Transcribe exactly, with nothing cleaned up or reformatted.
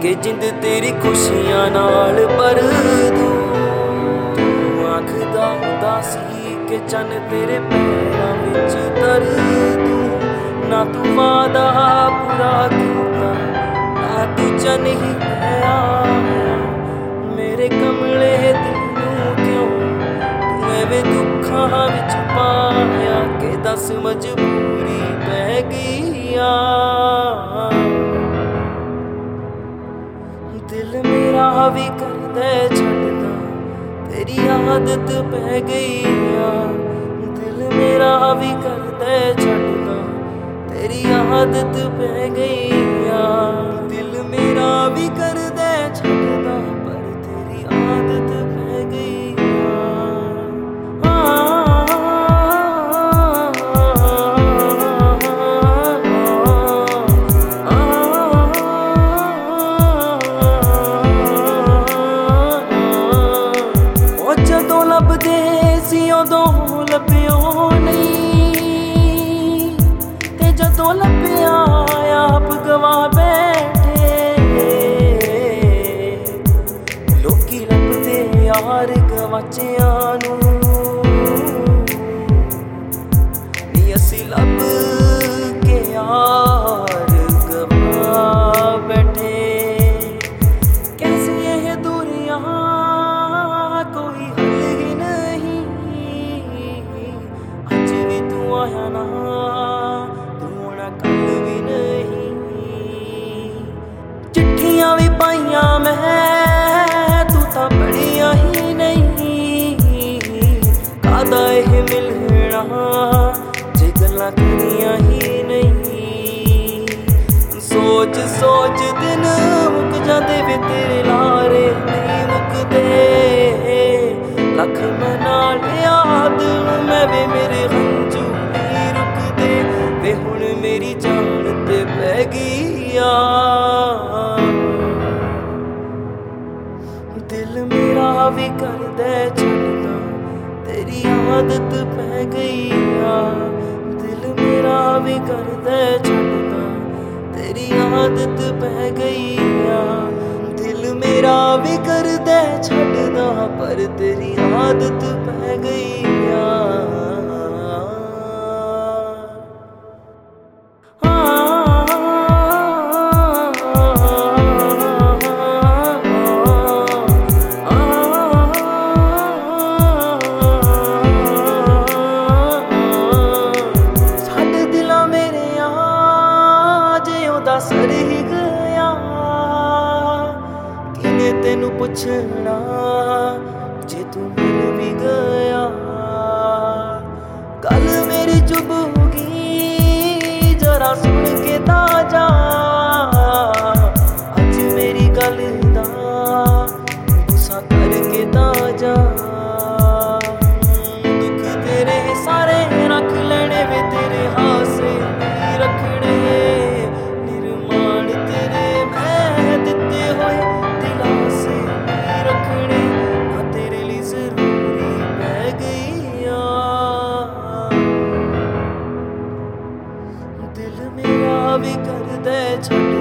कि जिंद तेरी खुशियां नाल भर दूं। तू आखदा हुंदा सी कि चन तेरे पैरां विच तर दूं। ना तू वादा पूरा कीता, ना तू चन ही लै आया। मेरे कमले दिल नूं क्यों तू एवें दुखां विच पाया, कि दस मजबूरी पै गई आ। दिल मेरा भी करदा छड्डदा, तेरी आदत पै गई आ। दिल मेरा भी करदा छड्डदा, तेरी आदत पै गई आ। दिल मेरा भी करदा छड्डदा, पर तेरी आदत पै गई आ। जदों लभदे सी उदों लभ्यो नहीं, ते जदों लभ्या आप गवा बैठे। लोकी लभदे यार गवाचियां नूं, नी असीं लभ के यार गवा बैठे। कैसी यह दूरियां कोई हल ही नहीं, अज भी तू आया ना, तू आना कल भी नहीं। चिट्ठियां भी पाइयां मैं, तू तां पढ़िया ही नहीं। कादा एह मिलना जे गल्लां करियां ही नहीं। सोच सोच दिन मुक जांदे वे तेरे लारे नहीं मुकदे। लख मना लिया दिल मैं वे मेरे हंझू नहीं रुकदे। वे हुण मेरी जान ते पै गई आ। दिल मेरा भी करदा छड्डदा, तेरी आदत पै गई आ। दिल मेरा भी करदा छड्डदा, तेरी आदत पै गई आ। दिल मेरा भी करदा छड्डदा, पर तेरी आदत पै गई आ। छड्ड दिलां मेरे आ जे ओदा सर ही गया, किने तेनू पुछना जे तू मिल भी गया। गल मेरी चुप होगी जरा सुन के ताजा, अज मेरी गल दा गुस्सा करके ताजा। दुख तेरे सारे रख लेने वे तेरे हासे नहीं रखने। निरमान तेरे मैं दिते होए दिलासे नहीं रखने, ना तेरे लिए जरूरी पै गई आ। दिल मेरा भी करदा छड्ड